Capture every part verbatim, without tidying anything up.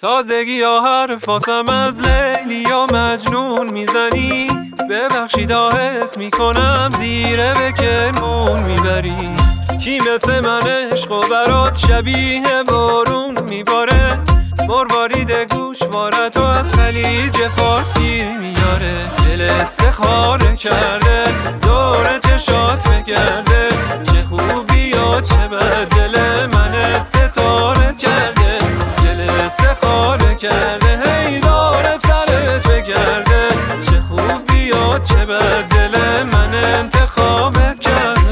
تازگی یا حرفاتم از لیلی یا مجنون میزنی. ببخشید آهست میکنم زیره به کرمون میبری. کی مثل من عشق و برات شبیه بارون میباره. مروارید گوشوارتو از خلیج فارس گیر میاره. دل استخاره کرده دور چشات بگرده. چه خوبی یا چه بد دل من استطاره کرده. دل استخاره کرده هی داره سرت بگرده. چه خوبی یا چه بد دل من انتخابت کرده.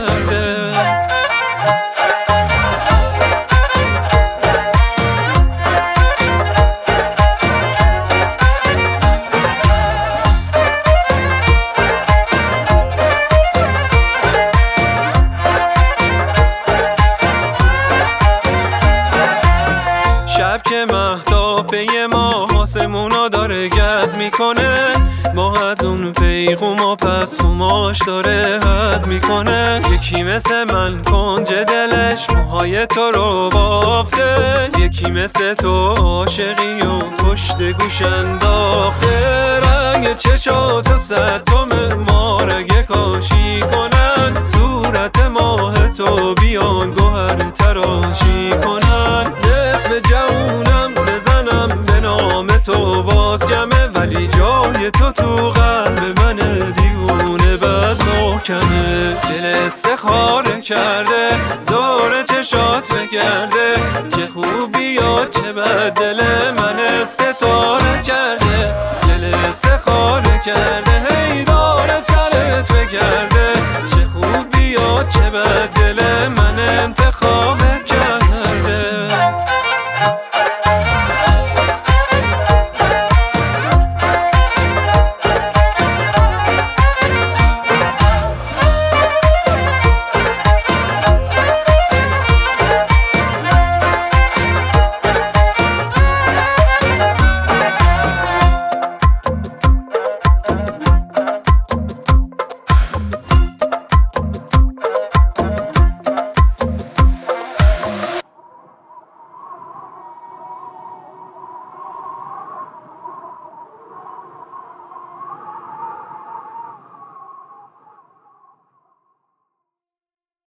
شب که مهتاب به ما آسمونا داره گز میکنه. ما از اون پیغوما پس خماش داره هز میکنه. یکی مثل من کنج دلش موهای تو رو بافته. یکی مثل تو عاشقی و پشت گوش انداخته. رنگ چشاتو صد تومه مارگه کاشی کنن. صورت ماه تو بیان گوهر تراشی کنن. نصف جونم بزنم به نام تو بازگمه. ولی جای تو تو قلب من دیوونه بد محکمه. دل استخاره کرده دور چشات بگرده. چه خوبی یا چه بد دل من استطاره کرده. دل استخاره کرده هی داره سرت بگرده. چه خوبی یا چه بد